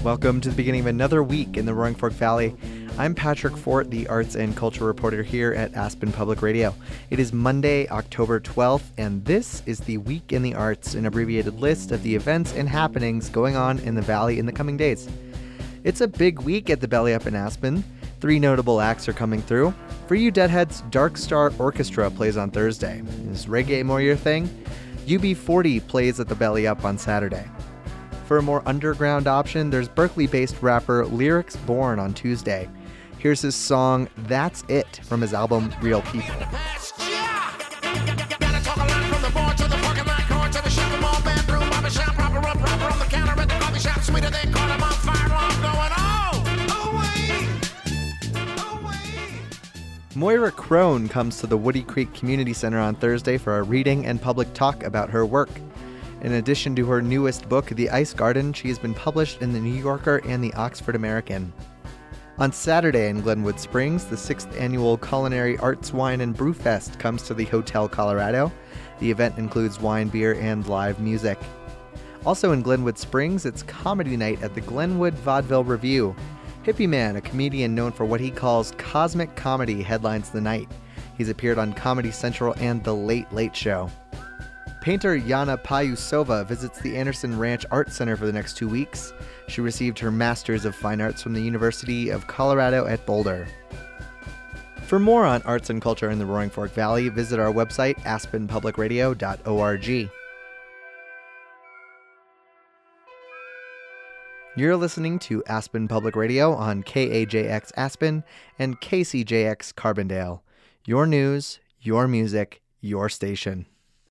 Welcome to the beginning of another week in the Roaring Fork Valley. I'm Patrick Fort, the arts and culture reporter here at Aspen Public Radio. It is Monday, October 12th, and this is the Week in the Arts, an abbreviated list of the events and happenings going on in the Valley in the coming days. It's a big week at the Belly Up in Aspen. 3 notable acts are coming through. For you Deadheads, Dark Star Orchestra plays on Thursday. Is reggae more your thing? UB40 plays at the Belly Up on Saturday. For a more underground option, there's Berkeley-based rapper Lyrics Born on Tuesday. Here's his song, That's It, from his album, Real People. Moira Crone comes to the Woody Creek Community Center on Thursday for a reading and public talk about her work. In addition to her newest book, The Ice Garden, she has been published in The New Yorker and The Oxford American. On Saturday in Glenwood Springs, the 6th annual Culinary Arts, Wine, and Brew Fest comes to the Hotel Colorado. The event includes wine, beer, and live music. Also in Glenwood Springs, it's comedy night at the Glenwood Vaudeville Review. Hippie Man, a comedian known for what he calls cosmic comedy, headlines the night. He's appeared on Comedy Central and The Late Late Show. Painter Yana Payusova visits the Anderson Ranch Art Center for the next 2 weeks. She received her Master's of Fine Arts from the University of Colorado at Boulder. For more on arts and culture in the Roaring Fork Valley, visit our website, aspenpublicradio.org. You're listening to Aspen Public Radio on KAJX Aspen and KCJX Carbondale. Your news, your music, your station.